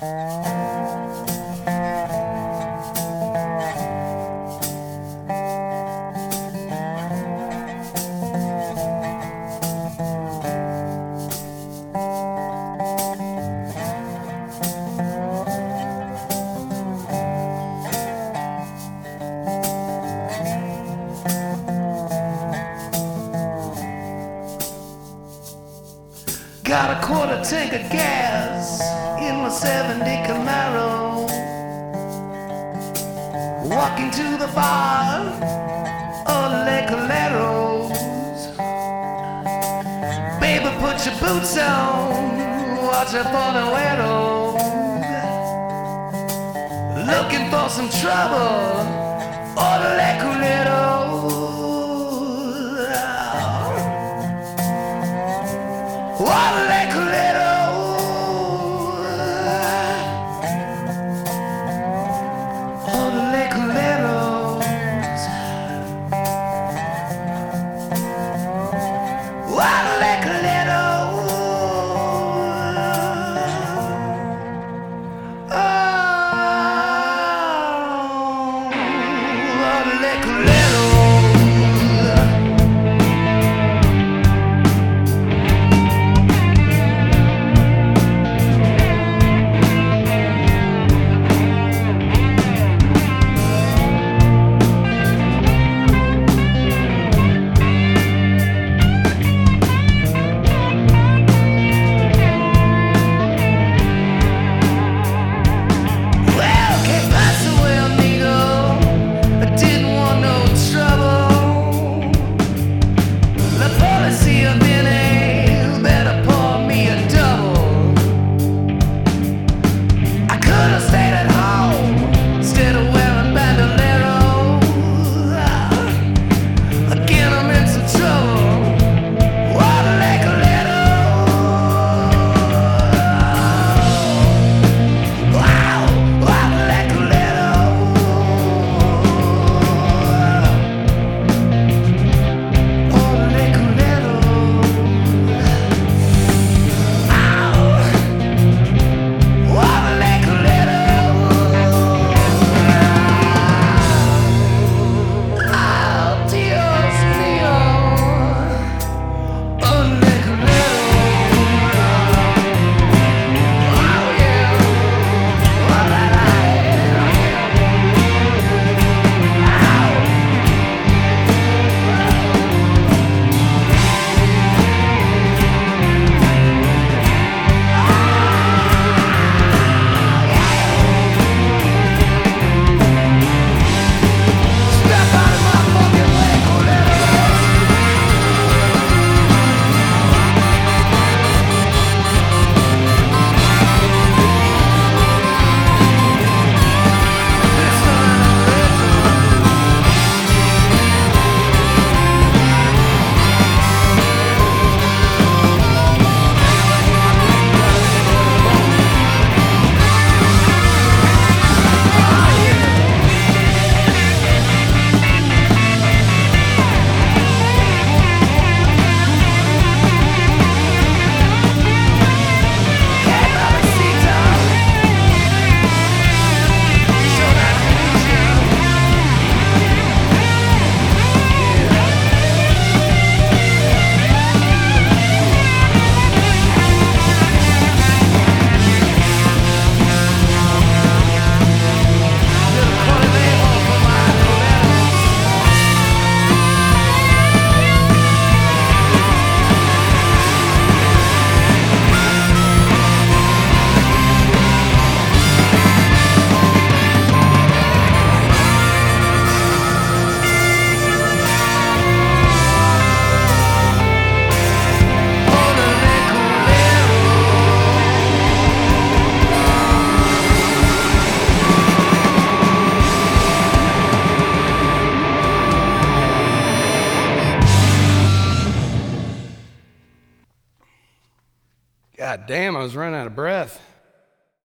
Got a quarter tank of gas in my 70 Camaro. Walking to the bar of Le Caleros. Baby, put your boots on, watch out for the weirdos. Looking for some trouble, order Le Caleros. Order Le Caleros. Order Le Caleros. Order Le Caleros. Order Le Caleros. God damn, I was running out of breath.